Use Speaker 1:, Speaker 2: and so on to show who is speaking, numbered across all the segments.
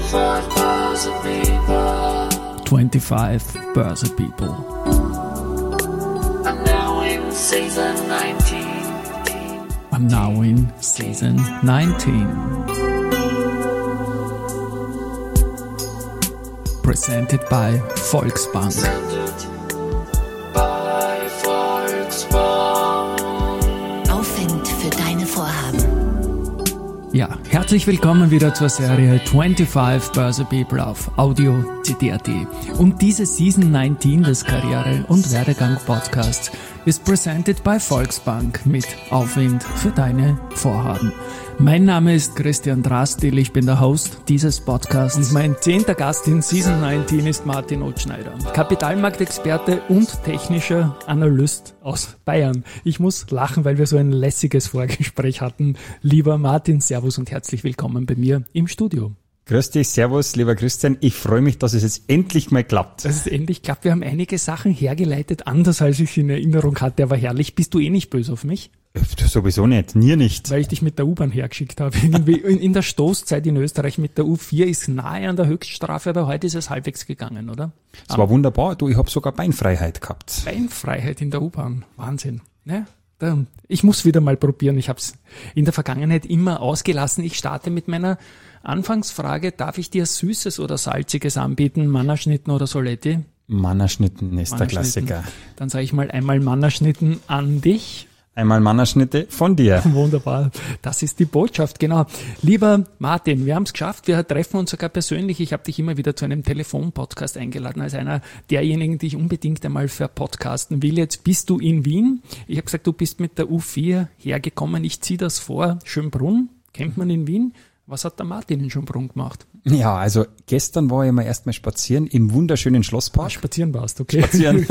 Speaker 1: 25 Börse People.
Speaker 2: I'm now in season 19.
Speaker 1: I'm now in season 19. Presented by Volksbank.
Speaker 2: By Volksbank.
Speaker 3: Aufwind für deine Vorhaben.
Speaker 1: Ja, herzlich willkommen wieder zur Serie 25 Börse People auf Audio CD.at. Und diese Season 19 des Karriere- und Werdegang-Podcasts ist presented by Volksbank mit Aufwind für deine Vorhaben. Mein Name ist Christian Drastil, ich bin der Host dieses Podcasts und mein 10. Gast in Season 19 ist Martin Ottschneider, Kapitalmarktexperte und technischer Analyst aus Bayern. Ich muss lachen, weil wir so ein lässiges Vorgespräch hatten. Lieber Martin, Servus und herzlich willkommen bei mir im Studio.
Speaker 4: Grüß dich, Servus, lieber Christian. Ich freue mich, dass es jetzt endlich mal klappt.
Speaker 1: Dass es endlich klappt. Wir haben einige Sachen hergeleitet, anders als ich in Erinnerung hatte, aber herrlich. Bist du eh nicht böse auf mich?
Speaker 4: Sowieso nicht, nie nicht.
Speaker 1: Weil ich dich mit der U-Bahn hergeschickt habe. Irgendwie in der Stoßzeit in Österreich mit der U4 ist nahe an der Höchststrafe, aber heute ist es halbwegs gegangen, oder?
Speaker 4: Es war wunderbar. Du, ich habe sogar Beinfreiheit gehabt.
Speaker 1: Beinfreiheit in der U-Bahn. Wahnsinn. Ja? Ich muss wieder mal probieren. Ich habe es in der Vergangenheit immer ausgelassen. Ich starte mit meiner Anfangsfrage. Darf ich dir Süßes oder Salziges anbieten? Mannerschnitten oder Soletti?
Speaker 4: Mannerschnitten ist der Klassiker.
Speaker 1: Dann sage ich mal einmal Mannerschnitten an dich.
Speaker 4: Einmal Mannerschnitte von dir.
Speaker 1: Wunderbar. Das ist die Botschaft, genau. Lieber Martin, wir haben es geschafft. Wir treffen uns sogar persönlich. Ich habe dich immer wieder zu einem Telefonpodcast eingeladen, als einer derjenigen, die ich unbedingt einmal verpodcasten will. Jetzt bist du in Wien. Ich habe gesagt, du bist mit der U4 hergekommen. Ich ziehe das vor. Schönbrunn, kennt man in Wien. Was hat der Martin in Schönbrunn gemacht?
Speaker 4: Ja, also gestern war ich mal erstmal spazieren im wunderschönen Schlosspark.
Speaker 1: Spazieren warst, okay.
Speaker 4: Spazieren.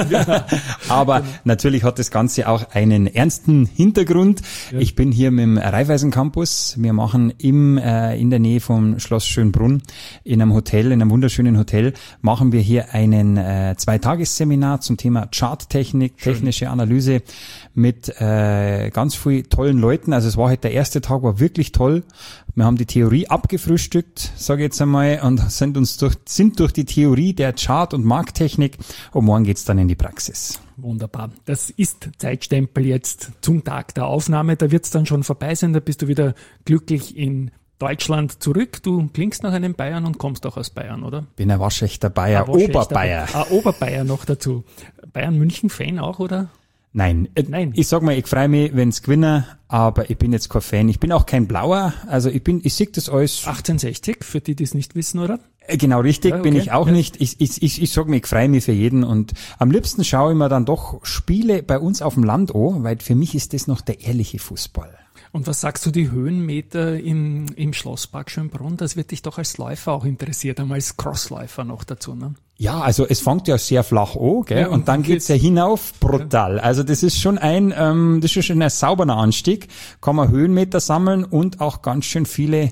Speaker 4: Aber natürlich hat das Ganze auch einen ernsten Hintergrund. Ja. Ich bin hier mit dem Raiffeisen Campus. Wir machen in der Nähe vom Schloss Schönbrunn in einem Hotel, in einem wunderschönen Hotel, machen wir hier einen 2-Tagesseminar zum Thema Charttechnik, technische Analyse mit ganz vielen tollen Leuten. Also es war heute der erste Tag, war wirklich toll. Wir haben die Theorie abgefrühstückt, sage ich jetzt einmal, und sind durch die Theorie der Chart- und Markttechnik und morgen geht's dann in die Praxis.
Speaker 1: Wunderbar. Das ist Zeitstempel jetzt zum Tag der Aufnahme. Da wird's dann schon vorbei sein. Da bist du wieder glücklich in Deutschland zurück. Du klingst nach einem Bayern und kommst auch aus Bayern, oder?
Speaker 4: Bin ein waschechter Bayer, Oberbayer.
Speaker 1: Oberbayer noch dazu. Bayern-München-Fan auch, oder?
Speaker 4: Nein. Ich sag mal, ich freue mich, wenn's gewinnen, aber ich bin jetzt kein Fan. Ich bin auch kein Blauer, also ich sehe das alles.
Speaker 1: 1860, für die es nicht wissen, oder?
Speaker 4: Genau, richtig, ja, okay. Bin ich auch nicht. Ich sag mir, ich freue mich für jeden und am liebsten schaue ich mir dann doch Spiele bei uns auf dem Land an, weil für mich ist das noch der ehrliche Fußball.
Speaker 1: Und was sagst du, die Höhenmeter im Schlosspark Schönbrunn? Das wird dich doch als Läufer auch interessiert, einmal als Crossläufer noch dazu, ne?
Speaker 4: Ja, also es fängt ja sehr flach an, gell? Ja, und dann geht's ja hinauf brutal. Also das ist schon ein sauberer Anstieg, kann man Höhenmeter sammeln und auch ganz schön viele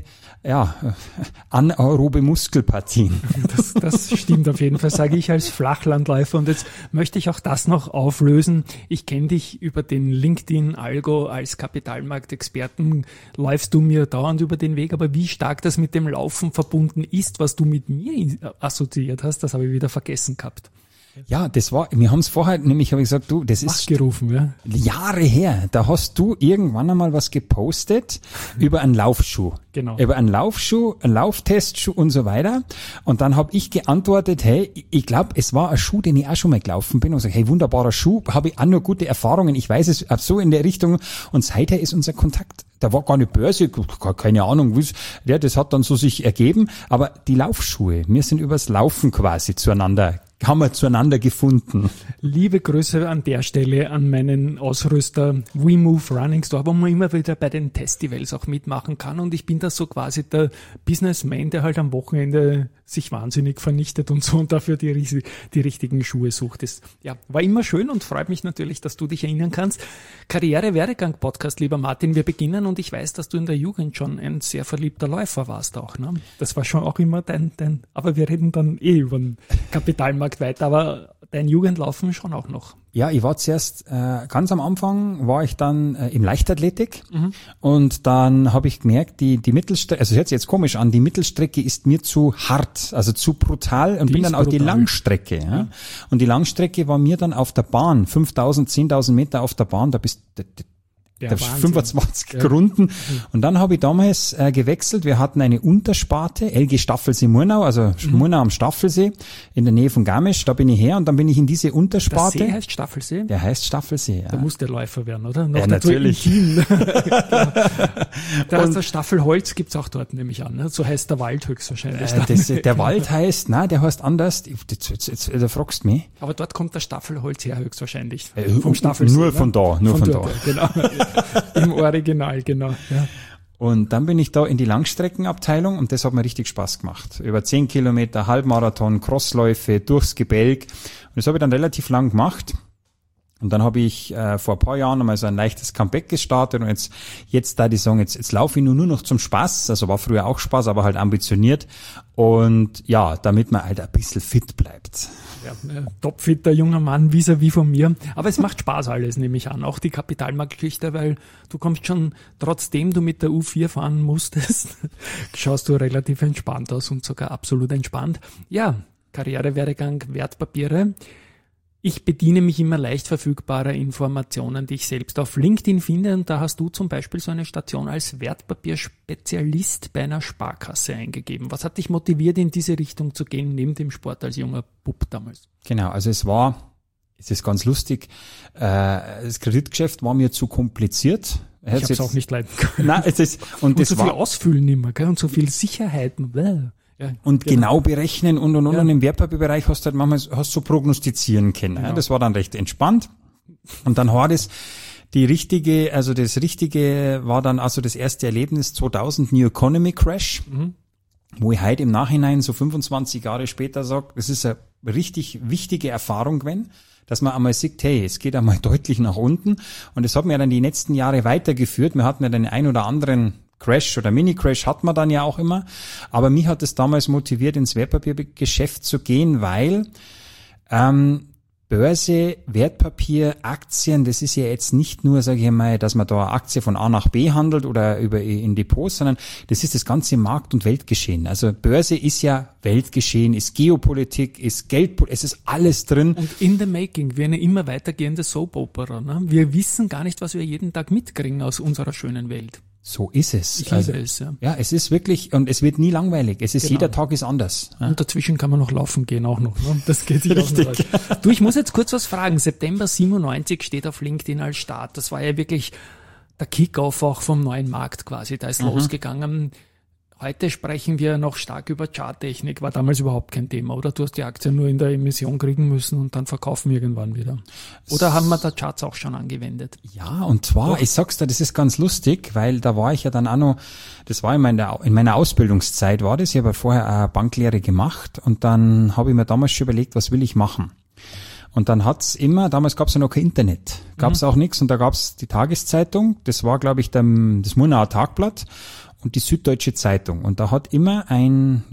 Speaker 4: anaerobe Muskelpartien.
Speaker 1: Das stimmt auf jeden Fall, sage ich als Flachlandläufer. Und jetzt möchte ich auch das noch auflösen. Ich kenne dich über den LinkedIn-Algo als Kapitalmarktexperten. Läufst du mir dauernd über den Weg, aber wie stark das mit dem Laufen verbunden ist, was du mit mir assoziiert hast, das habe ich wieder vergessen gehabt.
Speaker 4: Ja, wir haben es vorher, nämlich habe ich gesagt, du, das ist
Speaker 1: gerufen, ja.
Speaker 4: Jahre her. Da hast du irgendwann einmal was gepostet über einen Laufschuh.
Speaker 1: Genau.
Speaker 4: Über einen Laufschuh, einen Lauftestschuh und so weiter. Und dann habe ich geantwortet, hey, ich glaube, es war ein Schuh, den ich auch schon mal gelaufen bin. Und sage, hey, wunderbarer Schuh, habe ich auch nur gute Erfahrungen. Ich weiß es so in der Richtung. Und seither ist unser Kontakt. Da war gar eine Börse, keine Ahnung, ja, das hat dann so sich ergeben. Aber die Laufschuhe, wir sind übers Laufen quasi haben wir zueinander gefunden.
Speaker 1: Liebe Grüße an der Stelle an meinen Ausrüster WeMove Running Store, wo man immer wieder bei den Festivals auch mitmachen kann. Und ich bin da so quasi der Businessman, der halt am Wochenende sich wahnsinnig vernichtet und so und dafür die richtigen Schuhe sucht. Das, ja, war immer schön und freut mich natürlich, dass du dich erinnern kannst. Karriere-Werdegang-Podcast, lieber Martin, wir beginnen und ich weiß, dass du in der Jugend schon ein sehr verliebter Läufer warst auch, ne? Das war schon auch immer aber wir reden dann über den Kapitalmarkt weiter, aber dein Jugendlaufen schon auch noch.
Speaker 4: Ja, ich war zuerst, ganz am Anfang war ich dann im Leichtathletik und dann habe ich gemerkt, die Mittelstrecke, also hört sich jetzt komisch an, die Mittelstrecke ist mir zu hart, also zu brutal und bin dann auf die Langstrecke. Ja. Und die Langstrecke war mir dann auf der Bahn, 5.000, 10.000 Meter auf der Bahn, da bist du 25 Runden. Und dann habe ich damals gewechselt. Wir hatten eine Untersparte, LG Staffelsee Murnau, also Murnau am Staffelsee, in der Nähe von Garmisch. Da bin ich her und dann bin ich in diese Untersparte.
Speaker 1: Der See heißt Staffelsee?
Speaker 4: Der heißt Staffelsee, ja.
Speaker 1: Da muss der Läufer werden, oder? Noch
Speaker 4: ja, natürlich.
Speaker 1: Da heißt der Staffelholz, gibt's auch dort, nehme ich an. Ne? So heißt der Wald höchstwahrscheinlich.
Speaker 4: Der Wald heißt, der heißt anders. Jetzt fragst du mich.
Speaker 1: Aber dort kommt der Staffelholz her höchstwahrscheinlich. Vom
Speaker 4: Staffelsee. Nur von da.
Speaker 1: Genau. Im Original, genau. Ja.
Speaker 4: Und dann bin ich da in die Langstreckenabteilung und das hat mir richtig Spaß gemacht. Über 10 Kilometer, Halbmarathon, Crossläufe, durchs Gebälk. Und das habe ich dann relativ lang gemacht. Und dann habe ich vor ein paar Jahren einmal so ein leichtes Comeback gestartet und jetzt da die sagen, jetzt laufe ich nur noch zum Spaß. Also war früher auch Spaß, aber halt ambitioniert. Und ja, damit man halt ein bisschen fit bleibt.
Speaker 1: Ja, topfitter junger Mann vis-à-vis von mir. Aber es macht Spaß alles, nehme ich an. Auch die Kapitalmarktgeschichte, weil du kommst schon, trotzdem du mit der U4 fahren musstest, schaust du relativ entspannt aus und sogar absolut entspannt. Ja, Karrierewerdegang, Wertpapiere. Ich bediene mich immer leicht verfügbarer Informationen, die ich selbst auf LinkedIn finde. Und da hast du zum Beispiel so eine Station als Wertpapierspezialist bei einer Sparkasse eingegeben. Was hat dich motiviert, in diese Richtung zu gehen, neben dem Sport als junger Bub damals?
Speaker 4: Genau, also es ist ganz lustig, das Kreditgeschäft war mir zu kompliziert.
Speaker 1: Ich habe es auch nicht leiden können.
Speaker 4: Nein, und das
Speaker 1: so viel ausfüllen immer, gell? Und so viel Sicherheiten.
Speaker 4: Ja, und genau berechnen und. Und im Wertpapierbereich hast du halt manchmal so prognostizieren können. Genau. Ja, das war dann recht entspannt. Und dann war das das Richtige war dann also das erste Erlebnis 2000 New Economy Crash, wo ich heute im Nachhinein so 25 Jahre später sage, das ist eine richtig wichtige Erfahrung gewesen, dass man einmal sieht, hey, es geht einmal deutlich nach unten. Und das hat mir dann die letzten Jahre weitergeführt. Wir hatten ja den ein oder anderen Crash oder Mini-Crash hat man dann ja auch immer. Aber mich hat es damals motiviert, ins Wertpapiergeschäft zu gehen, weil Börse, Wertpapier, Aktien, das ist ja jetzt nicht nur, sage ich mal, dass man da eine Aktie von A nach B handelt oder in Depots, sondern das ist das ganze Markt- und Weltgeschehen. Also Börse ist ja Weltgeschehen, ist Geopolitik, ist Geldpolitik, es ist alles drin.
Speaker 1: Und in the making, wie eine immer weitergehende Soap-Opera. Ne? Wir wissen gar nicht, was wir jeden Tag mitkriegen aus unserer schönen Welt.
Speaker 4: So ist es.
Speaker 1: Ich liebe es, ja.
Speaker 4: Ja, es ist wirklich, und es wird nie langweilig. Es ist, jeder Tag ist anders. Ja.
Speaker 1: Und dazwischen kann man noch laufen gehen auch noch. Ne? Das geht sich auch noch aus. Du, ich muss jetzt kurz was fragen. September 97 steht auf LinkedIn als Start. Das war ja wirklich der Kickoff auch vom neuen Markt quasi. Da ist losgegangen. Heute sprechen wir noch stark über Charttechnik. War damals überhaupt kein Thema, oder? Du hast die Aktie nur in der Emission kriegen müssen und dann verkaufen irgendwann wieder. Oder haben wir da Charts auch schon angewendet?
Speaker 4: Ja, und zwar, ich sag's dir, das ist ganz lustig, weil da war ich ja dann auch noch, das war in meiner Ausbildungszeit war das, ich habe vorher eine Banklehre gemacht und dann habe ich mir damals schon überlegt, was will ich machen? Und dann hat's damals gab's ja noch kein Internet, gab's auch nichts und da gab's die Tageszeitung, das war glaube ich das Murnauer Tagblatt und die Süddeutsche Zeitung. Und da hat immer ein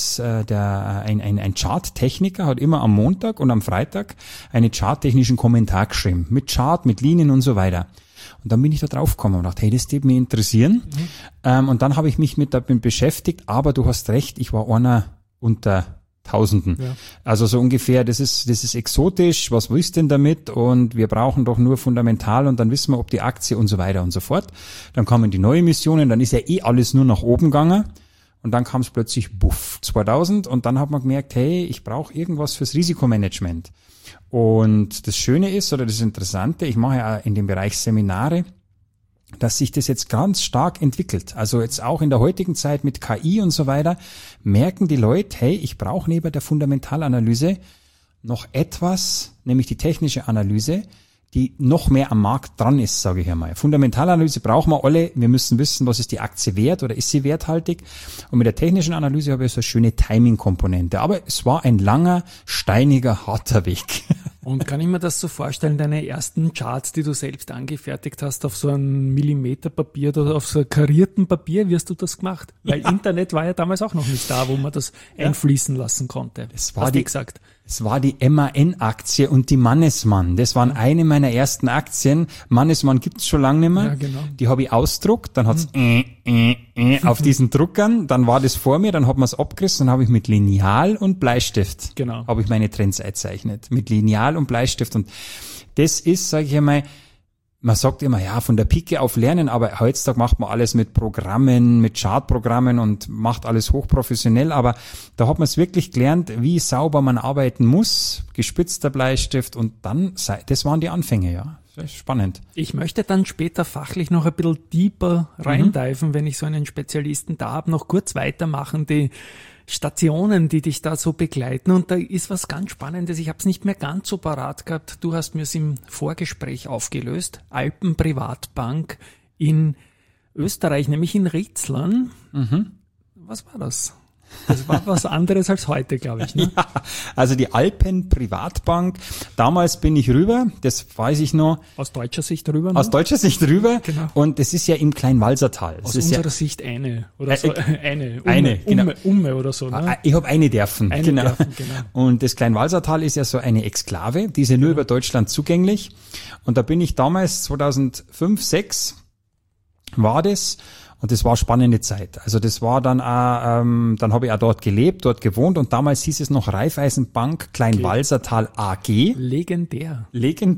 Speaker 4: Charttechniker hat immer am Montag und am Freitag einen charttechnischen Kommentar geschrieben. Mit Chart, mit Linien und so weiter. Und dann bin ich da drauf gekommen und dachte, hey, das würde mich interessieren. Und dann habe ich mich damit beschäftigt, aber du hast recht, ich war einer unter Tausenden. Ja. Also so ungefähr, das ist exotisch, was willst du denn damit? Und wir brauchen doch nur fundamental und dann wissen wir, ob die Aktie und so weiter und so fort. Dann kamen die neuen Emissionen, dann ist ja alles nur nach oben gegangen und dann kam es plötzlich 2000 und dann hat man gemerkt, hey, ich brauche irgendwas fürs Risikomanagement. Und das Schöne ist, oder das Interessante, ich mache ja in dem Bereich Seminare, dass sich das jetzt ganz stark entwickelt. Also jetzt auch in der heutigen Zeit mit KI und so weiter, merken die Leute, hey, ich brauche neben der Fundamentalanalyse noch etwas, nämlich die technische Analyse, die noch mehr am Markt dran ist, sage ich einmal. Fundamentalanalyse brauchen wir alle. Wir müssen wissen, was ist die Aktie wert oder ist sie werthaltig. Und mit der technischen Analyse habe ich so eine schöne Timing-Komponente. Aber es war ein langer, steiniger, harter Weg.
Speaker 1: Und kann ich mir das so vorstellen, deine ersten Charts, die du selbst angefertigt hast, auf so einem Millimeterpapier oder auf so einem karierten Papier, wie hast du das gemacht? Weil Internet war ja damals auch noch nicht da, wo man das einfließen lassen konnte.
Speaker 4: Das war gesagt. Es war die MAN-Aktie und die Mannesmann. Das waren eine meiner ersten Aktien. Mannesmann gibt's schon lange nicht mehr.
Speaker 1: Ja, genau.
Speaker 4: Die habe ich ausdruckt, dann hat's auf diesen Druckern, dann war das vor mir, dann hat man es abgerissen, dann habe ich mit Lineal und Bleistift habe ich meine Trends eingezeichnet. Mit Lineal und Bleistift. Und das ist, sage ich einmal, man sagt immer, ja, von der Pike auf lernen, aber heutzutage macht man alles mit Programmen, mit Chartprogrammen und macht alles hochprofessionell, aber da hat man es wirklich gelernt, wie sauber man arbeiten muss, gespitzter Bleistift und dann, das waren die Anfänge, ja. Das ist spannend.
Speaker 1: Ich möchte dann später fachlich noch ein bisschen deeper reindiven, wenn ich so einen Spezialisten da habe, noch kurz weitermachen, die Stationen, die dich da so begleiten. Und da ist was ganz Spannendes. Ich habe es nicht mehr ganz so parat gehabt. Du hast mir es im Vorgespräch aufgelöst. Alpen Privatbank in Österreich, nämlich in Ritzlern. Was war das? Das war was anderes als heute, glaube ich. Ne?
Speaker 4: Ja, also die Alpen Privatbank. Damals bin ich rüber, das weiß ich noch.
Speaker 1: Aus deutscher Sicht rüber? Ne?
Speaker 4: Aus deutscher Sicht rüber.
Speaker 1: Genau.
Speaker 4: Und das ist ja im Kleinwalsertal.
Speaker 1: Aus unserer Sicht eine oder so. Eine,
Speaker 4: genau.
Speaker 1: Umme oder so. Ne?
Speaker 4: Ich habe eine dürfen. Genau. Und das Kleinwalsertal ist ja so eine Exklave, die ist ja nur über Deutschland zugänglich. Und da bin ich damals 2005, 2006 war das. Und das war eine spannende Zeit. Also das war dann auch, dann habe ich auch dort gelebt, dort gewohnt und damals hieß es noch Raiffeisenbank Kleinwalsertal AG.
Speaker 1: Legendär.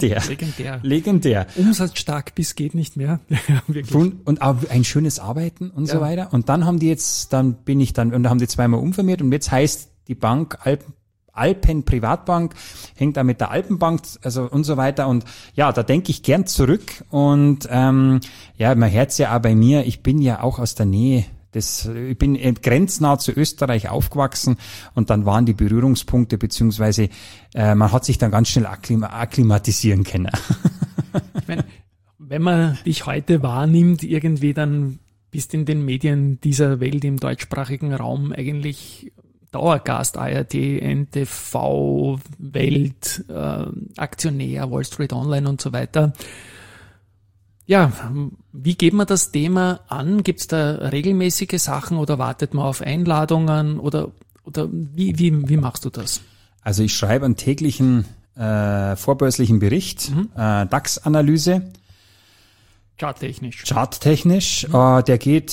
Speaker 1: Umsatzstark bis geht nicht mehr. Ja, wirklich.
Speaker 4: Und auch ein schönes Arbeiten und so weiter. Und dann haben die haben die zweimal umfirmiert und jetzt heißt die Bank Alpen Privatbank, hängt da mit der Alpenbank, also und so weiter. Und ja, da denke ich gern zurück. Und man hört's ja auch bei mir, ich bin ja auch aus der Nähe. Ich bin grenznah zu Österreich aufgewachsen und dann waren die Berührungspunkte, beziehungsweise man hat sich dann ganz schnell akklimatisieren können.
Speaker 1: Ich meine, wenn man dich heute wahrnimmt, irgendwie dann bist in den Medien dieser Welt im deutschsprachigen Raum eigentlich Dauergast, ARD, NTV, Welt, Aktionär, Wall Street Online und so weiter. Ja, wie geht man das Thema an? Gibt es da regelmäßige Sachen oder wartet man auf Einladungen oder wie machst du das?
Speaker 4: Also ich schreibe einen täglichen vorbörslichen Bericht, DAX-Analyse.
Speaker 1: Charttechnisch.
Speaker 4: Der geht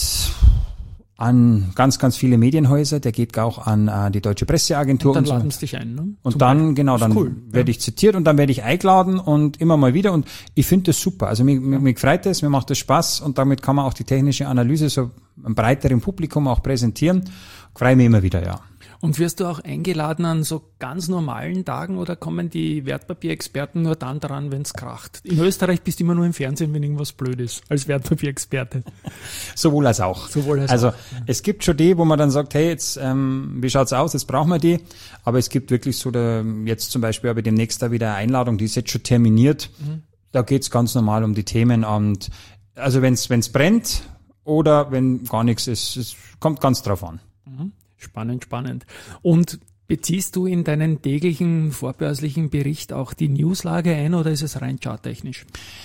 Speaker 4: an ganz, ganz viele Medienhäuser, der geht auch an die Deutsche Presseagentur.
Speaker 1: Und dann laden sie dich ein, ne?
Speaker 4: Und dann, werde ich zitiert und dann werde ich eingeladen und immer mal wieder und ich finde das super. Also mir freut das, mir macht das Spaß und damit kann man auch die technische Analyse so einem breiteren Publikum auch präsentieren. Freue mich immer wieder, ja.
Speaker 1: Und wirst du auch eingeladen an so ganz normalen Tagen oder kommen die Wertpapierexperten nur dann dran, wenn es kracht? In Österreich bist du immer nur im Fernsehen, wenn irgendwas blöd ist, als Wertpapierexperte.
Speaker 4: Sowohl als auch. Es gibt schon die, wo man dann sagt, hey, jetzt wie schaut's aus, jetzt brauchen wir die. Aber es gibt wirklich so, jetzt zum Beispiel habe ich demnächst da wieder eine Einladung, die ist jetzt schon terminiert. Da geht's ganz normal um die Themen. Und also wenn's brennt oder wenn gar nichts ist, es kommt ganz drauf an.
Speaker 1: Spannend. Und beziehst du in deinen täglichen vorbörslichen Bericht auch die Newslage ein oder ist es rein charttechnisch?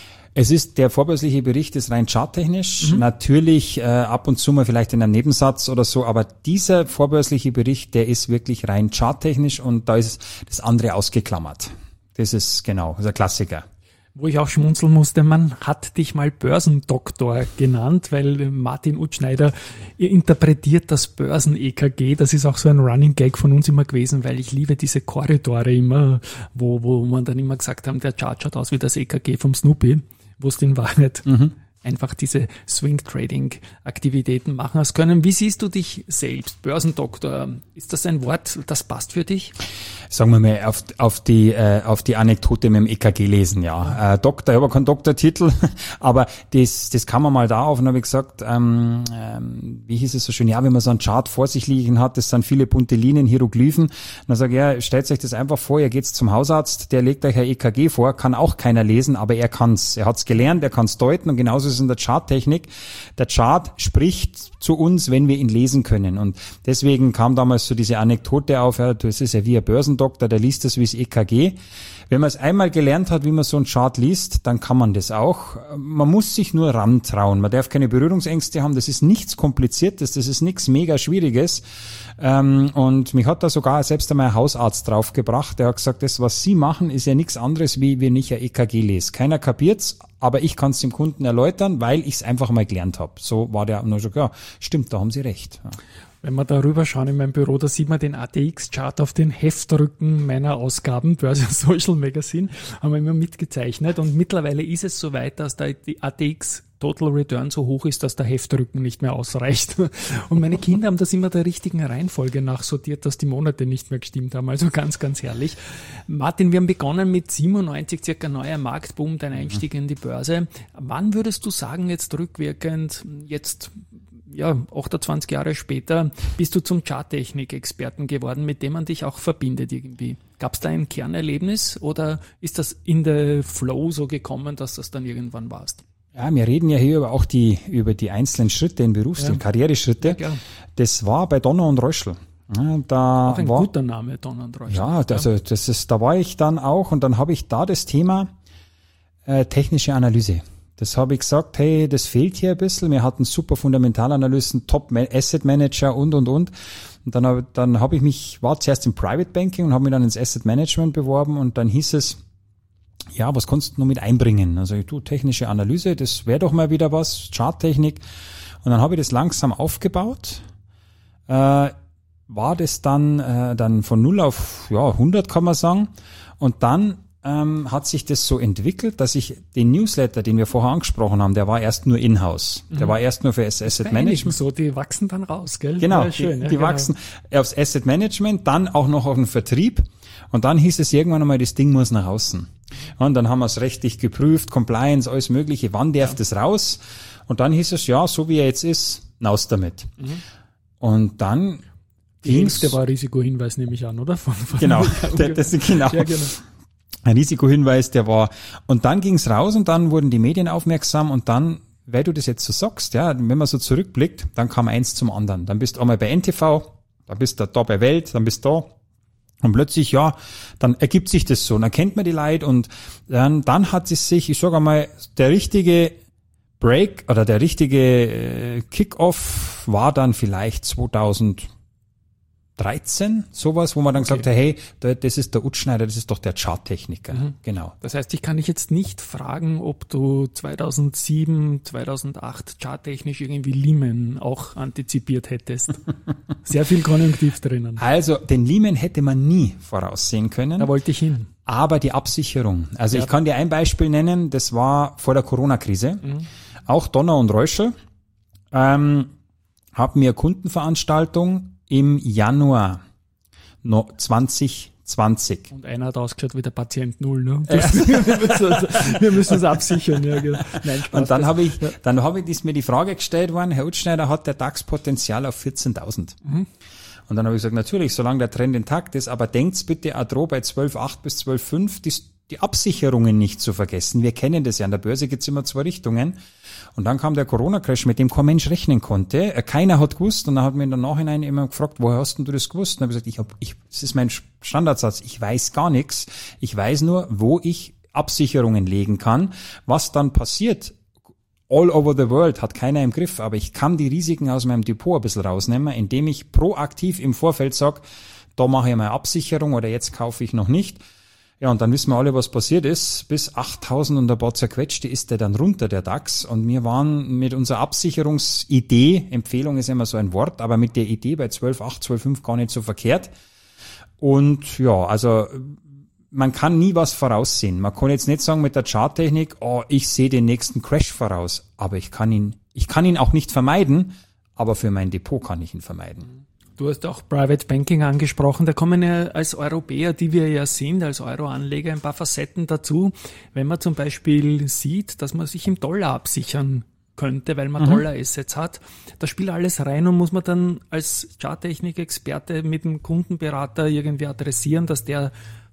Speaker 4: Der vorbörsliche Bericht ist rein charttechnisch. Natürlich ab und zu mal vielleicht in einem Nebensatz oder so, aber dieser vorbörsliche Bericht, der ist wirklich rein charttechnisch und da ist das andere ausgeklammert. Das ist genau, das ist ein Klassiker.
Speaker 1: Wo ich auch schmunzeln musste, man hat dich mal Börsendoktor genannt, weil Martin Utschneider interpretiert das Börsen-EKG. Das ist auch so ein Running Gag von uns immer gewesen, weil ich liebe diese Korridore immer, wo man dann immer gesagt haben, der Chart schaut aus wie das EKG vom Snoopy, wo es in Wahrheit einfach diese Swing-Trading-Aktivitäten machen hast können. Wie siehst du dich selbst? Börsendoktor, ist das ein Wort, das passt für dich?
Speaker 4: Sagen wir mal, auf die Anekdote mit dem EKG lesen, ja. Doktor, ich habe keinen Doktortitel, aber das kann man mal da auf und habe ich gesagt, wie hieß es so schön, ja, wenn man so einen Chart vor sich liegen hat, das sind viele bunte Linien, Hieroglyphen, und dann sage ich, ja, stellt euch das einfach vor, ihr geht zum Hausarzt, der legt euch ein EKG vor, kann auch keiner lesen, aber er kann's, er hat's gelernt, er kann's deuten und genauso ist es in der Charttechnik. Der Chart spricht zu uns, wenn wir ihn lesen können und deswegen kam damals so diese Anekdote auf, ja, das ist ja wie ein Börsendoktor, der liest das wie das EKG. Wenn man es einmal gelernt hat, wie man so einen Chart liest, dann kann man das auch. Man muss sich nur rantrauen. Man darf keine Berührungsängste haben. Das ist nichts Kompliziertes. Das ist nichts mega Schwieriges. Und mich hat da sogar selbst einmal ein Hausarzt draufgebracht. Der hat gesagt, das, was Sie machen, ist ja nichts anderes, wie wenn ich ein EKG lese. Keiner kapiert's, aber ich kann es dem Kunden erläutern, weil ich es einfach mal gelernt habe. So war der. Und ich gesagt, ja, stimmt, da haben Sie recht. Ja.
Speaker 1: Wenn wir da rüber schauen in meinem Büro, da sieht man den ATX-Chart auf den Heftrücken meiner Ausgaben, Börse Social Magazine, haben wir immer mitgezeichnet. Und mittlerweile ist es so weit, dass der ATX Total Return so hoch ist, dass der Heftrücken nicht mehr ausreicht. Und meine Kinder haben das immer der richtigen Reihenfolge nachsortiert, dass die Monate nicht mehr gestimmt haben. Also ganz, ganz herrlich. Martin, wir haben begonnen mit 97, circa neuer Marktboom, dein Einstieg in die Börse. Wann würdest du sagen, jetzt rückwirkend, jetzt 28 Jahre später, bist du zum Charttechnik-Experten geworden, mit dem man dich auch verbindet irgendwie? Gab es da ein Kernerlebnis oder ist das in der Flow so gekommen, dass das dann irgendwann warst?
Speaker 4: Ja, wir reden ja hier über die einzelnen Schritte in den Karriereschritte. Ja, das war bei Donner und Reuschel. Ja,
Speaker 1: auch ein guter Name, Donner und Reuschel.
Speaker 4: Ja, also da war ich dann auch und dann habe ich da das Thema technische Analyse. Das habe ich gesagt, hey, das fehlt hier ein bisschen. Wir hatten super Fundamentalanalysten, Top Asset Manager und. Und dann war zuerst im Private Banking und habe mich dann ins Asset Management beworben und dann hieß es, ja, was kannst du noch mit einbringen? Also technische Analyse, das wäre doch mal wieder was, Charttechnik. Und dann habe ich das langsam aufgebaut. War das dann von 0 auf 100, kann man sagen. Und dann hat sich das so entwickelt, dass ich den Newsletter, den wir vorher angesprochen haben, der war erst nur in-house. Der war erst nur für Asset Management.
Speaker 1: So, die wachsen dann raus, gell?
Speaker 4: Genau,
Speaker 1: ja, schön,
Speaker 4: die wachsen aufs Asset Management, dann auch noch auf den Vertrieb. Und dann hieß es irgendwann einmal, das Ding muss nach außen. Und dann haben wir es rechtlich geprüft, Compliance, alles Mögliche. Wann darf das raus? Und dann hieß es, ja, so wie er jetzt ist, raus damit. Und dann
Speaker 1: die Hälfte war Risikohinweis, nehme ich an, oder?
Speaker 4: Genau, das ist genau.
Speaker 1: Ja, genau.
Speaker 4: Ein Risikohinweis, der war, und dann ging's raus und dann wurden die Medien aufmerksam und dann, weil du das jetzt so sagst, ja, wenn man so zurückblickt, dann kam eins zum anderen. Dann bist du einmal bei NTV, dann bist du da bei Welt, dann bist du da und plötzlich, ja, dann ergibt sich das so, dann kennt man die Leute und dann hat es sich, ich sage einmal, der richtige Break oder der richtige Kick-Off war dann vielleicht 2013, sowas, wo man dann gesagt hat, hey, das ist der Utschneider, das ist doch der Charttechniker. Genau.
Speaker 1: Das heißt, ich kann dich jetzt nicht fragen, ob du 2007, 2008 charttechnisch irgendwie Lehman auch antizipiert hättest. Sehr viel Konjunktiv drinnen.
Speaker 4: Also, den Lehman hätte man nie voraussehen können.
Speaker 1: Da wollte ich hin.
Speaker 4: Aber die Absicherung. Also, ich kann dir ein Beispiel nennen, das war vor der Corona-Krise. Auch Donner und Reuschel haben wir Kundenveranstaltung im Januar 2020.
Speaker 1: Und einer hat ausgeschaut wie der Patient Null, ne? Wir müssen es absichern, ja, genau. Nein, Spaß.
Speaker 4: Und dann habe ich mir die Frage gestellt worden, Herr Utschneider, hat der DAX Potenzial auf 14.000? Und dann habe ich gesagt, natürlich, solange der Trend intakt ist, aber denkt's bitte Adro bei 12,8 bis 12,5, die Absicherungen nicht zu vergessen. Wir kennen das ja, an der Börse gibt's immer zwei Richtungen. Und dann kam der Corona-Crash, mit dem kein Mensch rechnen konnte. Keiner hat gewusst. Und dann hat mir in der Nachhinein immer gefragt, woher hast denn du das gewusst? Und dann habe ich gesagt, das ist mein Standardsatz, ich weiß gar nichts. Ich weiß nur, wo ich Absicherungen legen kann. Was dann passiert, all over the world, hat keiner im Griff. Aber ich kann die Risiken aus meinem Depot ein bisschen rausnehmen, indem ich proaktiv im Vorfeld sage, da mache ich mal Absicherung oder jetzt kaufe ich noch nicht. Ja, und dann wissen wir alle, was passiert ist. Bis 8.000 und ein paar zerquetschte ist der dann runter, der DAX. Und wir waren mit unserer Absicherungsidee, Empfehlung ist immer so ein Wort, aber mit der Idee bei 12,8, 12,5 gar nicht so verkehrt. Und ja, also man kann nie was voraussehen. Man kann jetzt nicht sagen mit der Charttechnik, ich sehe den nächsten Crash voraus. Aber ich kann ihn auch nicht vermeiden, aber für mein Depot kann ich ihn vermeiden.
Speaker 1: Du hast auch Private Banking angesprochen. Da kommen ja als Europäer, die wir ja sind, als Euro-Anleger, ein paar Facetten dazu. Wenn man zum Beispiel sieht, dass man sich im Dollar absichern könnte, weil man Dollar-Assets hat, da spielt alles rein und muss man dann als Charttechnik-Experte mit dem Kundenberater irgendwie adressieren, dass der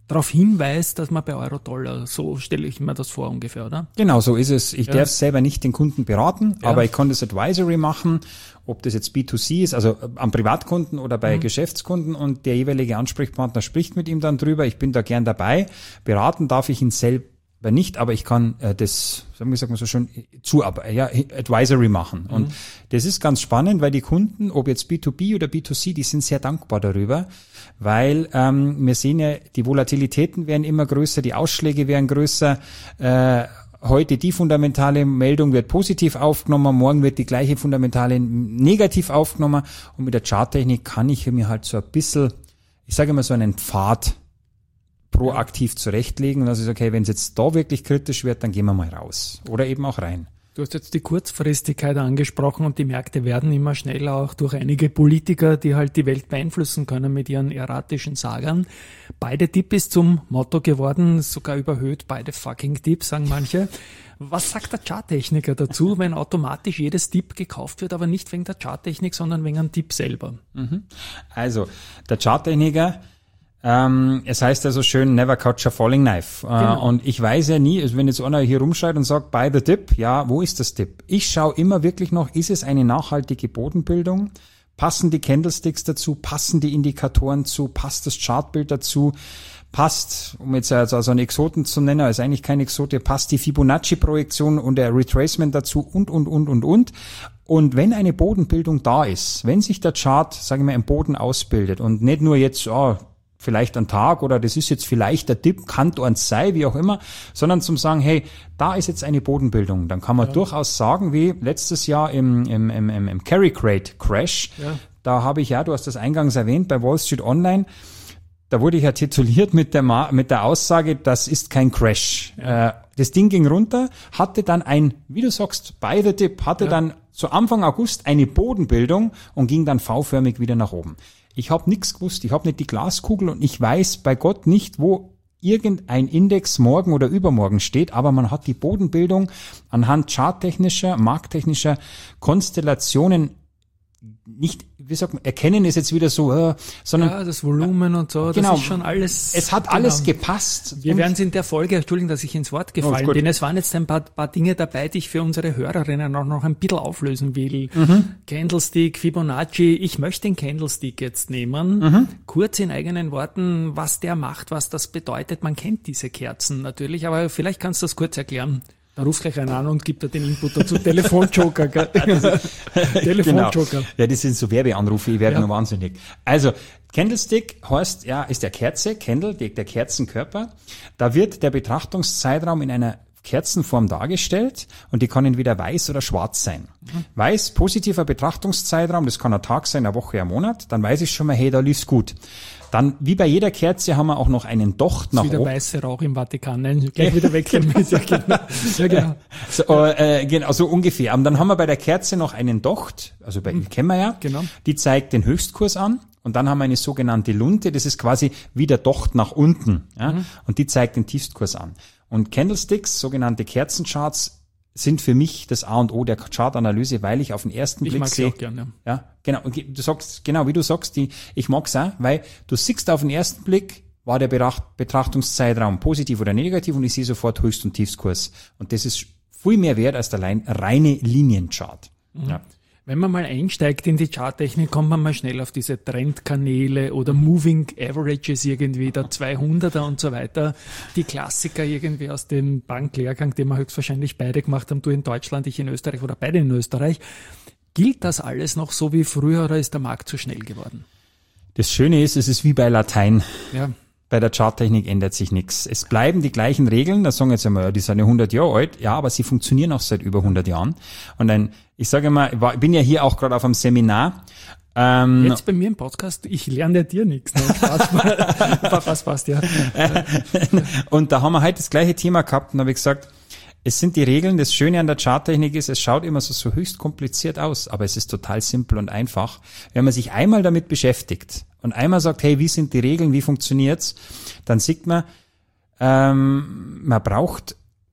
Speaker 1: darauf hinweist, dass man bei Euro-Dollar, so stelle ich mir das vor ungefähr, oder?
Speaker 4: Genau, so ist es. Ich darf selber nicht den Kunden beraten, aber ich kann das Advisory machen, ob das jetzt B2C ist, also am Privatkunden oder bei Geschäftskunden, und der jeweilige Ansprechpartner spricht mit ihm dann drüber. Ich bin da gern dabei. Beraten darf ich ihn selber nicht, aber ich kann das, sagen wir so schön, Advisory machen. Und das ist ganz spannend, weil die Kunden, ob jetzt B2B oder B2C, die sind sehr dankbar darüber, weil wir sehen ja, die Volatilitäten werden immer größer, die Ausschläge werden größer. Heute die fundamentale Meldung wird positiv aufgenommen, morgen wird die gleiche fundamentale negativ aufgenommen, und mit der Charttechnik kann ich mir halt so ein bisschen, ich sage immer so einen Pfad proaktiv zurechtlegen, und das ist okay, wenn es jetzt da wirklich kritisch wird, dann gehen wir mal raus oder eben auch rein.
Speaker 1: Du hast jetzt die Kurzfristigkeit angesprochen, und die Märkte werden immer schneller, auch durch einige Politiker, die halt die Welt beeinflussen können mit ihren erratischen Sagern. Beide Tipp ist zum Motto geworden, sogar überhöht, beide fucking Tipp, sagen manche. Was sagt der Charttechniker dazu, wenn automatisch jedes Tipp gekauft wird, aber nicht wegen der Charttechnik, sondern wegen einem Tipp selber?
Speaker 4: Also, der Charttechniker, es heißt ja so schön, never catch a falling knife.
Speaker 1: Genau.
Speaker 4: Und ich weiß ja nie, also wenn jetzt einer hier rumschreit und sagt, buy the dip, ja, wo ist das Dip? Ich schaue immer wirklich noch, ist es eine nachhaltige Bodenbildung? Passen die Candlesticks dazu? Passen die Indikatoren zu? Passt das Chartbild dazu? Passt, um jetzt also einen Exoten zu nennen, ist eigentlich kein Exote, passt die Fibonacci-Projektion und der Retracement dazu und. Und wenn eine Bodenbildung da ist, wenn sich der Chart, sagen wir, im Boden ausbildet und nicht nur jetzt, vielleicht ein Tag oder das ist jetzt vielleicht der Dip, kann eins sein, wie auch immer, sondern zum sagen, hey, da ist jetzt eine Bodenbildung. Dann kann man durchaus sagen, wie letztes Jahr im Carry Crate Crash, da habe ich du hast das eingangs erwähnt, bei Wall Street Online, da wurde ich ja tituliert mit der Aussage, das ist kein Crash. Das Ding ging runter, hatte dann wie du sagst, buy the dip, dann zu Anfang August eine Bodenbildung und ging dann V-förmig wieder nach oben. Ich habe nichts gewusst, ich habe nicht die Glaskugel und ich weiß bei Gott nicht, wo irgendein Index morgen oder übermorgen steht, aber man hat die Bodenbildung anhand charttechnischer, markttechnischer Konstellationen nicht, wie sagt man, erkennen ist jetzt wieder so, sondern...
Speaker 1: Ja, das Volumen und so,
Speaker 4: genau,
Speaker 1: das ist schon alles...
Speaker 4: Es hat alles gepasst.
Speaker 1: Wir werden es in der Folge, Entschuldigung, dass ich ins Wort gefallen bin, es waren jetzt ein paar Dinge dabei, die ich für unsere Hörerinnen auch noch ein bisschen auflösen will. Candlestick, Fibonacci, ich möchte den Candlestick jetzt nehmen. Kurz in eigenen Worten, was der macht, was das bedeutet. Man kennt diese Kerzen natürlich, aber vielleicht kannst du das kurz erklären. Da ruft gleich einer an und gibt da den Input dazu. Telefonjoker, gell? Telefonjoker.
Speaker 4: Genau. Ja, das sind so Werbeanrufe, ich werde nur wahnsinnig. Also, Candlestick heißt, ist der Kerze, Candle, der Kerzenkörper. Da wird der Betrachtungszeitraum in einer Kerzenform dargestellt und die kann entweder weiß oder schwarz sein. Weiß, positiver Betrachtungszeitraum, das kann ein Tag sein, eine Woche, ein Monat, dann weiß ich schon mal, hey, da lief's gut. Dann, wie bei jeder Kerze, haben wir auch noch einen Docht nach oben.
Speaker 1: Wieder weiße Rauch im Vatikan, nein, gleich wieder wechseln. Ja, genau.
Speaker 4: Genau, so ungefähr. Und dann haben wir bei der Kerze noch einen Docht, also kennen wir ja,
Speaker 1: genau.
Speaker 4: Die zeigt den Höchstkurs an. Und dann haben wir eine sogenannte Lunte, das ist quasi wie der Docht nach unten. Ja? Und die zeigt den Tiefstkurs an. Und Candlesticks, sogenannte Kerzencharts, sind für mich das A und O der Chartanalyse, weil ich auf den ersten Blick sehe.
Speaker 1: Ich mag sie auch gerne,
Speaker 4: ja. Genau. Und du sagst, genau, wie du sagst, ich mag's auch, weil du siehst auf den ersten Blick, war der Betrachtungszeitraum positiv oder negativ und ich sehe sofort Höchst- und Tiefskurs. Und das ist viel mehr wert als der reine Linienchart. Ja.
Speaker 1: Wenn man mal einsteigt in die Charttechnik, kommt man mal schnell auf diese Trendkanäle oder Moving Averages irgendwie, der 200er und so weiter. Die Klassiker irgendwie aus dem Banklehrgang, den wir höchstwahrscheinlich beide gemacht haben, du in Deutschland, ich in Österreich oder beide in Österreich. Gilt das alles noch so wie früher oder ist der Markt zu schnell geworden?
Speaker 4: Das Schöne ist, es ist wie bei Latein.
Speaker 1: Ja.
Speaker 4: Bei der Charttechnik ändert sich nichts. Es bleiben die gleichen Regeln. Da sagen jetzt einmal, die sind ja 100 Jahre alt. Ja, aber sie funktionieren auch seit über 100 Jahren. Und ich sage mal, ich bin ja hier auch gerade auf einem Seminar.
Speaker 1: Jetzt bei mir im Podcast, ich lerne dir nichts. Was passt, ja.
Speaker 4: Und da haben wir heute das gleiche Thema gehabt und habe ich gesagt, es sind die Regeln. Das Schöne an der Charttechnik ist, es schaut immer so höchst kompliziert aus, aber es ist total simpel und einfach. Wenn man sich einmal damit beschäftigt und einmal sagt, hey, wie sind die Regeln, wie funktioniert's, dann sieht man, man braucht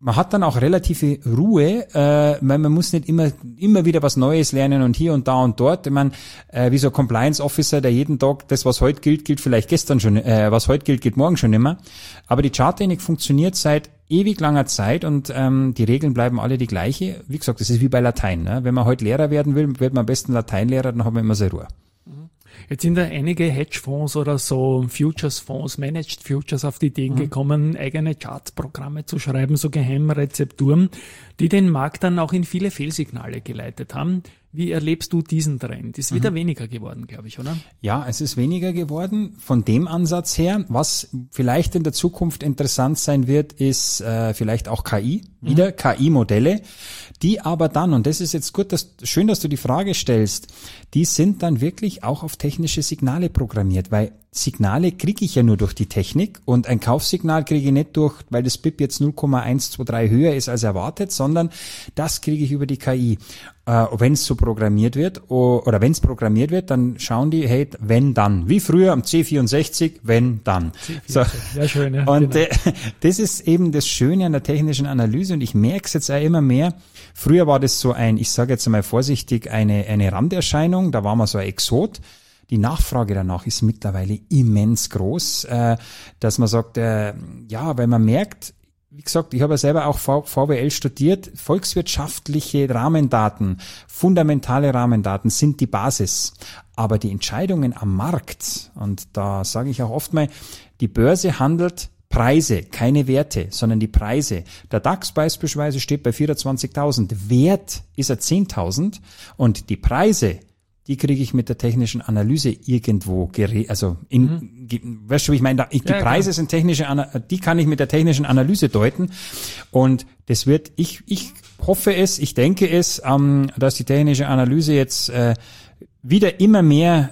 Speaker 4: man hat dann auch relative Ruhe, weil man muss nicht immer wieder was Neues lernen und hier und da und dort. Ich meine, wie so ein Compliance Officer, der jeden Tag das, was heute gilt vielleicht gestern schon, was heute gilt morgen schon immer. Aber die Charttechnik funktioniert seit ewig langer Zeit und die Regeln bleiben alle die gleiche. Wie gesagt, das ist wie bei Latein. Ne? Wenn man heute Lehrer werden will, wird man am besten Lateinlehrer, dann hat man immer seine Ruhe.
Speaker 1: Jetzt sind da einige Hedgefonds oder so Futures-Fonds, Managed Futures auf die Idee gekommen, eigene Chartprogramme zu schreiben, so Geheimrezepturen, die den Markt dann auch in viele Fehlsignale geleitet haben. Wie erlebst du diesen Trend? Ist wieder weniger geworden, glaube ich, oder?
Speaker 4: Ja, es ist weniger geworden von dem Ansatz her. Was vielleicht in der Zukunft interessant sein wird, ist vielleicht auch KI, wieder KI-Modelle, die aber dann, und das ist jetzt gut, schön, dass du die Frage stellst, die sind dann wirklich auch auf technische Signale programmiert, weil Signale kriege ich ja nur durch die Technik und ein Kaufsignal kriege ich nicht durch, weil das BIP jetzt 0,123 höher ist als erwartet, sondern das kriege ich über die KI. Wenn es so programmiert wird oder wenn es programmiert wird, dann schauen die, hey, wenn dann, wie früher am C64, wenn dann. So.
Speaker 1: Ja, schön, ja.
Speaker 4: Und
Speaker 1: genau.
Speaker 4: Das ist eben das Schöne an der technischen Analyse und ich merke es jetzt auch immer mehr. Früher war das so ich sage jetzt mal vorsichtig, eine Randerscheinung, da war man so ein Exot. Die Nachfrage danach ist mittlerweile immens groß, dass man sagt, weil man merkt, wie gesagt, ich habe ja selber auch VWL studiert, volkswirtschaftliche Rahmendaten, fundamentale Rahmendaten sind die Basis. Aber die Entscheidungen am Markt, und da sage ich auch oft mal, die Börse handelt Preise, keine Werte, sondern die Preise. Der DAX beispielsweise steht bei 24.000, Wert ist er 10.000 und die Preise, die kriege ich mit der technischen Analyse irgendwo weißt du, wie ich meine, die Preise sind die kann ich mit der technischen Analyse deuten und das wird, ich hoffe es, ich denke es, dass die technische Analyse jetzt wieder immer mehr,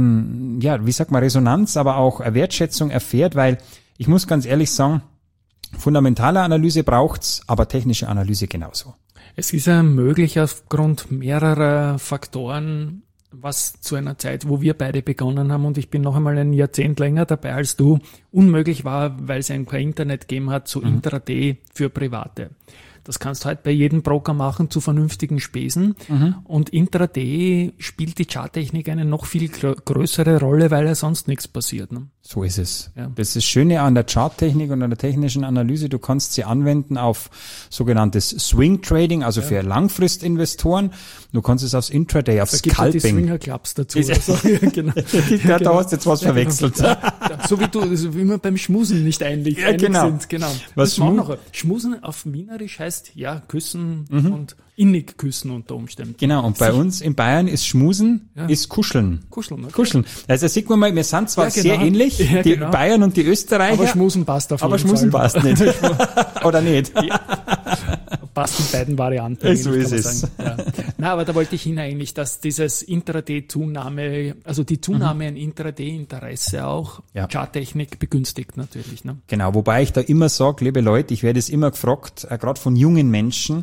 Speaker 4: Resonanz, aber auch Wertschätzung erfährt, weil ich muss ganz ehrlich sagen, fundamentale Analyse braucht's, aber technische Analyse genauso.
Speaker 1: Es ist ja möglich aufgrund mehrerer Faktoren, was zu einer Zeit, wo wir beide begonnen haben, und ich bin noch einmal ein Jahrzehnt länger dabei als du, unmöglich war, weil es kein Internet gegeben hat, so Intraday für Private. Das kannst du halt bei jedem Broker machen zu vernünftigen Spesen. Und Intraday spielt die Charttechnik eine noch viel größere Rolle, weil ja sonst nichts passiert. Ne?
Speaker 4: So ist es.
Speaker 1: Ja.
Speaker 4: Das ist das Schöne an der Charttechnik und an der technischen Analyse. Du kannst sie anwenden auf sogenanntes Swing Trading, also für Langfristinvestoren. Du kannst es aufs Intraday, aufs Scalping.
Speaker 1: Da gibt es die Swinger Clubs dazu. Also, genau.
Speaker 4: Da hast du jetzt was verwechselt.
Speaker 1: So wie wir beim Schmusen nicht einig sind. Genau.
Speaker 4: Was
Speaker 1: Schmusen auf Wienerisch heißt küssen und innig küssen unter Umständen.
Speaker 4: Genau, und bei uns in Bayern ist Schmusen, ist Kuscheln.
Speaker 1: Kuscheln, okay.
Speaker 4: Kuscheln. Also sieht man mal, wir sind zwar sehr ähnlich, die Bayern und die Österreicher.
Speaker 1: Aber Schmusen passt auf jeden
Speaker 4: Aber Schmusen
Speaker 1: Fall.
Speaker 4: passt nicht. Oder nicht?
Speaker 1: Ja. Passt in beiden Varianten.
Speaker 4: So ist es.
Speaker 1: Ja. Na, aber da wollte ich hin eigentlich, dass dieses Intraday-Zunahme, also die Zunahme an Intraday-Interesse auch Charttechnik begünstigt natürlich. Ne?
Speaker 4: Genau, wobei ich da immer sage, liebe Leute, ich werde es immer gefragt, gerade von jungen Menschen,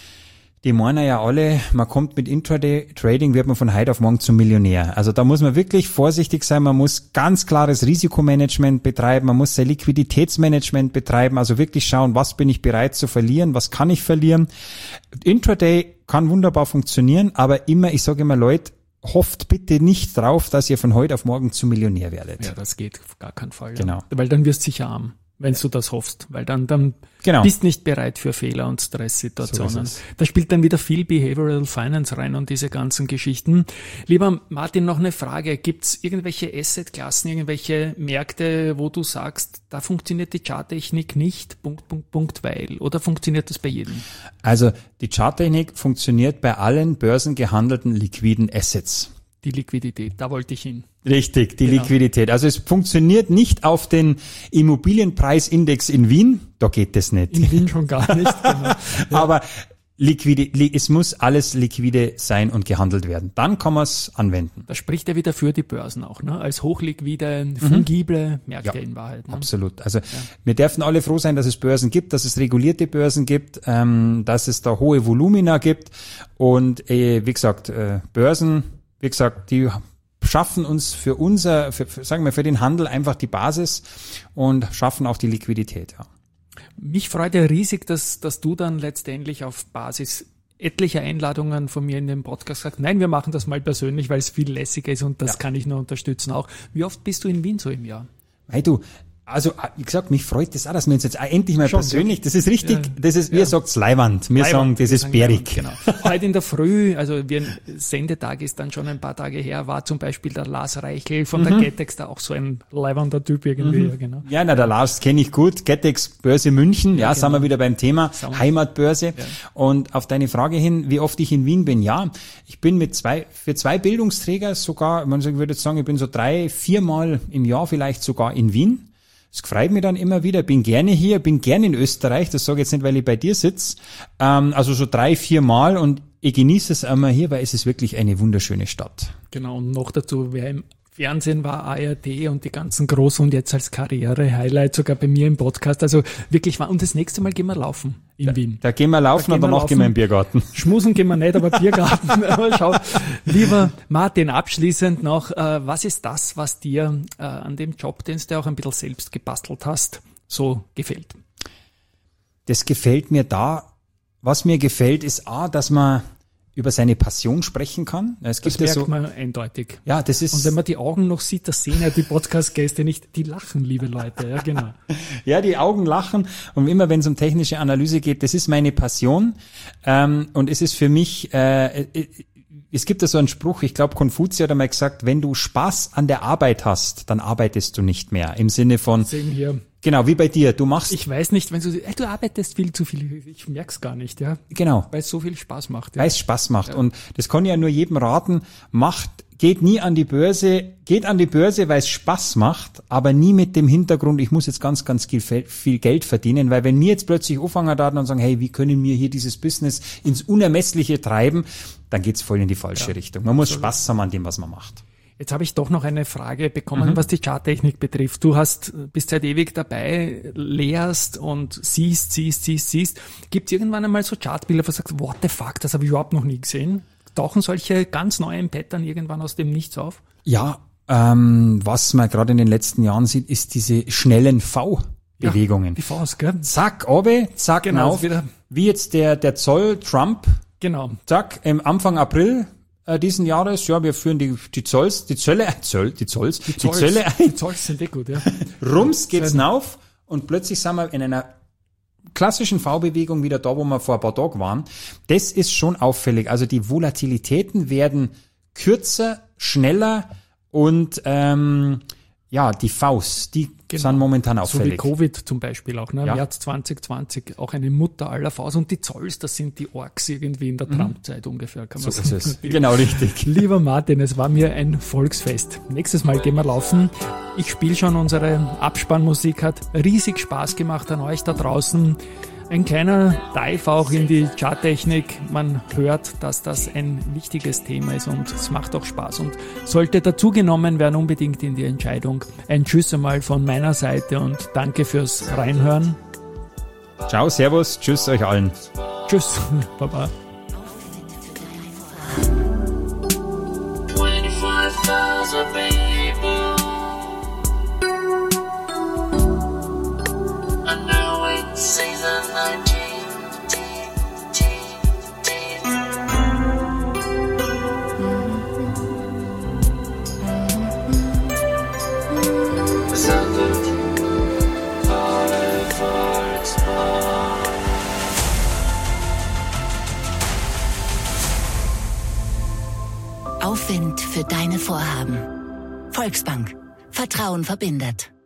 Speaker 4: die meinen ja alle, man kommt mit Intraday-Trading, wird man von heute auf morgen zum Millionär. Also da muss man wirklich vorsichtig sein, man muss ganz klares Risikomanagement betreiben, man muss sein Liquiditätsmanagement betreiben, also wirklich schauen, was bin ich bereit zu verlieren, was kann ich verlieren. Intraday kann wunderbar funktionieren, aber ich sage immer, Leute, hofft bitte nicht drauf, dass ihr von heute auf morgen zum Millionär werdet.
Speaker 1: Ja, das geht auf gar keinen Fall.
Speaker 4: Genau.
Speaker 1: Ja. Weil dann wirst du sicher arm, wenn du das hoffst, weil dann bist nicht bereit für Fehler und Stresssituationen. So da spielt dann wieder viel Behavioral Finance rein und diese ganzen Geschichten. Lieber Martin, noch eine Frage. Gibt es irgendwelche Assetklassen, irgendwelche Märkte, wo du sagst, da funktioniert die Charttechnik nicht, ... weil, oder funktioniert das bei jedem?
Speaker 4: Also die Charttechnik funktioniert bei allen börsengehandelten liquiden Assets.
Speaker 1: Die Liquidität, da wollte ich hin.
Speaker 4: Richtig, die Liquidität. Also es funktioniert nicht auf den Immobilienpreisindex in Wien, da geht es nicht.
Speaker 1: In Wien schon gar nicht, genau. Ja.
Speaker 4: Aber es muss alles liquide sein und gehandelt werden. Dann kann man es anwenden.
Speaker 1: Das spricht ja wieder für die Börsen auch, ne? Als hochliquide, fungible Märkte in Wahrheit. Ne?
Speaker 4: Absolut. Also wir dürfen alle froh sein, dass es Börsen gibt, dass es regulierte Börsen gibt, dass es da hohe Volumina gibt und wie gesagt, Börsen, wie gesagt, die schaffen uns für den Handel einfach die Basis und schaffen auch die Liquidität. Ja.
Speaker 1: Mich freut ja riesig, dass du dann letztendlich auf Basis etlicher Einladungen von mir in dem Podcast sagst, nein, wir machen das mal persönlich, weil es viel lässiger ist und das kann ich nur unterstützen auch. Wie oft bist du in Wien so im Jahr?
Speaker 4: Hey du, also wie gesagt, mich freut das auch, dass wir uns jetzt endlich mal persönlich, das ist richtig, das ist, ihr sagt's Leiwand, wir sagen, das ist bärig.
Speaker 1: Genau. Heute in der Früh, also Sendetag ist dann schon ein paar Tage her, war zum Beispiel der Lars Reichel von der Getex, da auch so ein leiwander Typ irgendwie. Ja, genau.
Speaker 4: Ja, der Lars kenne ich gut, Getex Börse München, ja, sind wir wieder beim Thema Heimatbörse. Ja. Und auf deine Frage hin, wie oft ich in Wien bin, ja, ich bin für zwei Bildungsträger sogar, ich würde jetzt sagen, ich bin so 3-4 Mal im Jahr vielleicht sogar in Wien. Es freut mich dann immer wieder, bin gerne hier, bin gerne in Österreich, das sage ich jetzt nicht, weil ich bei dir sitze, also so 3-4 Mal und ich genieße es einmal hier, weil es ist wirklich eine wunderschöne Stadt.
Speaker 1: Genau, und noch dazu, wer im Fernsehen war, ARD und die ganzen Großen und jetzt als Karriere-Highlight sogar bei mir im Podcast, also wirklich war, und das nächste Mal gehen wir laufen in Wien.
Speaker 4: Da gehen wir laufen und danach gehen wir in den Biergarten.
Speaker 1: Schmusen gehen wir nicht, aber Biergarten. Aber schau, lieber Martin, abschließend noch, was ist das, was dir an dem Job, den du auch ein bisschen selbst gebastelt hast, so gefällt?
Speaker 4: Das gefällt mir was mir gefällt, ist dass man über seine Passion sprechen kann. Es gibt
Speaker 1: das merkt man eindeutig.
Speaker 4: Ja, das ist.
Speaker 1: Und wenn man die Augen noch sieht, das sehen ja die Podcast-Gäste nicht, die lachen, liebe Leute, ja, genau.
Speaker 4: Ja, die Augen lachen. Und immer wenn es um technische Analyse geht, das ist meine Passion. Und es ist für mich, es gibt da so einen Spruch, ich glaube, Konfuzius hat einmal gesagt, wenn du Spaß an der Arbeit hast, dann arbeitest du nicht mehr. Im Sinne von.
Speaker 1: Sehen hier.
Speaker 4: Genau, wie bei dir. Du machst.
Speaker 1: Ich weiß nicht, wenn du arbeitest viel zu viel. Ich merk's gar nicht, ja.
Speaker 4: Genau.
Speaker 1: Weil es so viel Spaß macht. Ja.
Speaker 4: Weil es Spaß macht. Ja. Und das kann ich ja nur jedem raten. Geht nie an die Börse, weil es Spaß macht, aber nie mit dem Hintergrund, ich muss jetzt ganz, ganz viel Geld verdienen, weil wenn mir jetzt plötzlich anfangen da und sagen, hey, wie können wir hier dieses Business ins Unermessliche treiben, dann geht's voll in die falsche Richtung. Man muss Spaß haben an dem, was man macht.
Speaker 1: Jetzt habe ich doch noch eine Frage bekommen, was die Charttechnik betrifft. Du bist seit ewig dabei, lehrst und siehst. Gibt es irgendwann einmal so Chartbilder, wo du sagst, what the fuck, das habe ich überhaupt noch nie gesehen? Tauchen solche ganz neuen Pattern irgendwann aus dem Nichts auf?
Speaker 4: Ja, was man gerade in den letzten Jahren sieht, ist diese schnellen V-Bewegungen.
Speaker 1: Ja, die Vs, gell?
Speaker 4: Zack, oben, zack,
Speaker 1: genau,
Speaker 4: auf. Wie jetzt der Zoll, Trump.
Speaker 1: Genau.
Speaker 4: Zack, Anfang April diesen Jahres, ja, wir führen die Zölle ein.
Speaker 1: Die Zolls sind gut, ja.
Speaker 4: Rums geht's rauf und plötzlich sind wir in einer klassischen V-Bewegung wieder da, wo wir vor ein paar Tagen waren. Das ist schon auffällig. Also die Volatilitäten werden kürzer, schneller und die Vs, die sind momentan auffällig.
Speaker 1: So wie Covid zum Beispiel auch, ne?
Speaker 4: Ja.
Speaker 1: März 2020, auch eine Mutter aller Vs. Und die Zolls, das sind die Orks irgendwie in der Trump-Zeit ungefähr, kann man
Speaker 4: so
Speaker 1: sagen.
Speaker 4: Ist es. Genau, richtig.
Speaker 1: Lieber Martin, es war mir ein Volksfest. Nächstes Mal gehen wir laufen. Ich spiele schon unsere Abspannmusik, hat riesig Spaß gemacht an euch da draußen. Ein kleiner Dive auch in die Charttechnik. Man hört, dass das ein wichtiges Thema ist und es macht auch Spaß und sollte dazugenommen werden unbedingt in die Entscheidung. Ein Tschüss einmal von meiner Seite und danke fürs Reinhören.
Speaker 4: Ciao, servus, tschüss euch allen.
Speaker 1: Tschüss, Baba.
Speaker 2: 25,000 people. And now it's season 19.
Speaker 3: Aufwind für deine Vorhaben. Volksbank. Vertrauen verbindet.